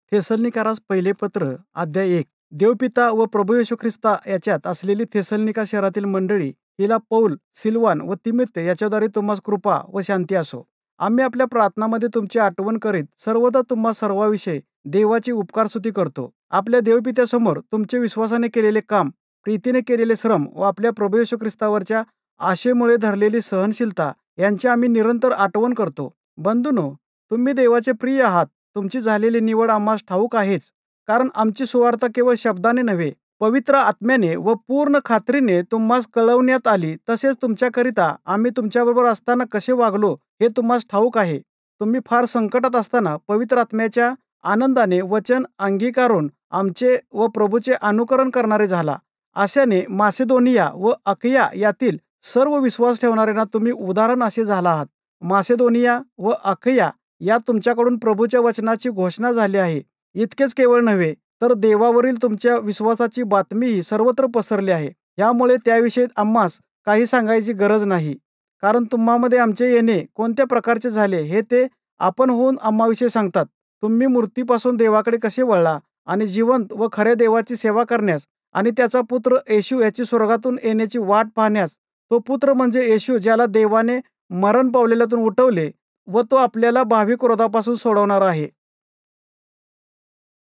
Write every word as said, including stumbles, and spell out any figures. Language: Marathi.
थेसलनिकारास पहिले पत्र अध्याय एक. देवपिता व प्रभू येशू ख्रिस्ता याच्यात असलेली थेसलनिका शहरातील मंडळी हिला पौल, सिल्वान व तिमित्ते याच्याद्वारे तुम्हास कृपा व शांती असो. आम्ही आपल्या प्रार्थनामध्ये तुमची आठवण करीत सर्वदा तुम्हा सर्वाविषयी देवाची उपकारस्तुती करतो. आपल्या देवपित्यासमोर तुमचे विश्वासाने केलेले काम, प्रीतीने केलेले श्रम व आपल्या प्रभू येशू ख्रिस्तावरच्या आशेमुळे धरलेली सहनशीलता यांची आम्ही निरंतर आठवण करतो. बंधूनो, तुम्ही देवाचे प्रिय आहात. तुमची झालेली निवड आम्हास ठाऊक आहेच. कारण आमची सुवार्ता केवळ शब्दाने नव्हे, पवित्र आत्म्याने व पूर्ण खात्रीने तुम्हास कळवण्यात आली. तसेच तुमच्याकरिता आम्ही तुमच्याबरोबर असताना कसे वागलो हे तुम्हास ठाऊक आहे. तुम्ही फार संकटात असताना पवित्र आत्म्याच्या आनंदाने वचन अंगीकारून आमचे व प्रभूचे अनुकरण करणारे झाला. अशाने मासेदोनिया व अखया यातील सर्व विश्वास ठेवणाऱ्यांना तुम्ही उदाहरण असे झाला आहात. मासेदोनिया व अखया यात तुमच्याकडून प्रभूच्या वचनाची घोषणा झाली आहे. इतकेच केवळ नव्हे, तर देवावरील तुमच्या विश्वासाची बातमीही सर्वत्र पसरली आहे. यामुळे त्याविषयी आम्हास काही सांगायची गरज नाही. कारण तुम्हामध्ये आमचे येणे कोणत्या प्रकारचे झाले हे ते आपण होऊन आम्हाविषयी सांगतात. तुम्ही मूर्तीपासून देवाकडे कसे वळला आणि जिवंत व खऱ्या देवाची सेवा करण्यास आणि त्याचा पुत्र येशू याची स्वर्गातून येण्याची वाट पाहण्यास, तो पुत्र म्हणजे येशू ज्याला देवाने मरण पावलेल्यातून उठवले व तो आपल्याला भावी क्रोधापासून सोडवणार आहे.